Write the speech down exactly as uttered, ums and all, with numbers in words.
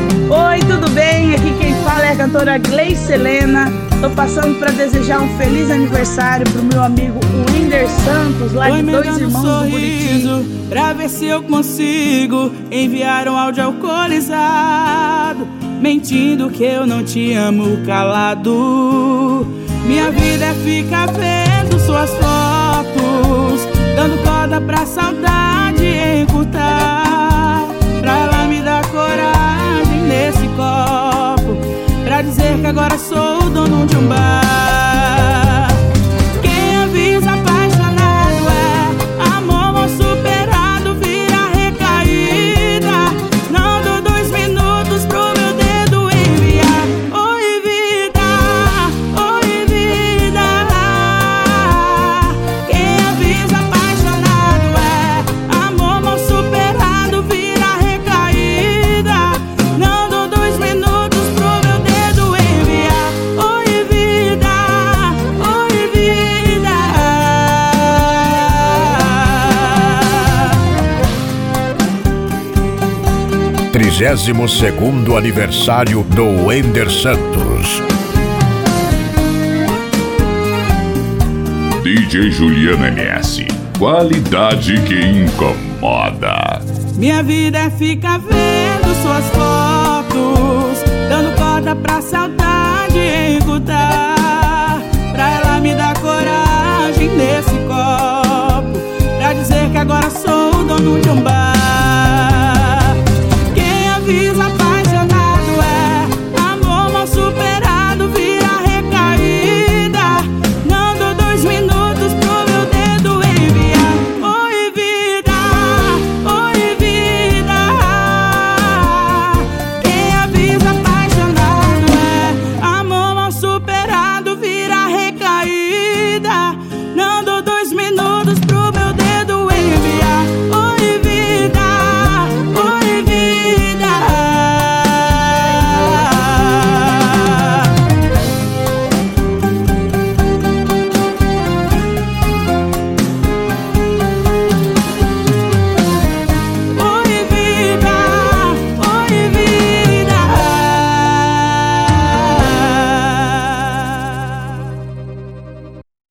Oi, tudo bem? Aqui quem fala é a cantora Gleice Helena. Tô passando para desejar um feliz aniversário pro meu amigo Winder Santos, lá de Dois Irmãos do Buriti. Pra ver se eu consigo enviar um áudio alcoolizado, mentindo que eu não te amo calado. Minha vida é ficar vendo suas fotos, dando corda pra saudade encurtar, pra ela me dar coragem nesse copo, pra dizer que agora sou o dono de um bar. Quem avisa apaixonado é amor mal superado, vira recaída. Não dou dois minutos pro meu dedo enviar. Oi vida, oi vida. Quem avisa apaixonado é amor mal superado, vira recaída. Não dou dois minutos pro meu dedo enviar. Oi vida, oi vida. Trigésimo segundo aniversário do Winder Santos. D J Juliano M S, qualidade que incomoda. Minha vida é ficar vendo suas fotos, dando corda pra saudade encurtar, pra ela me dar coragem nesse copo, pra dizer que agora sou o dono de um bar.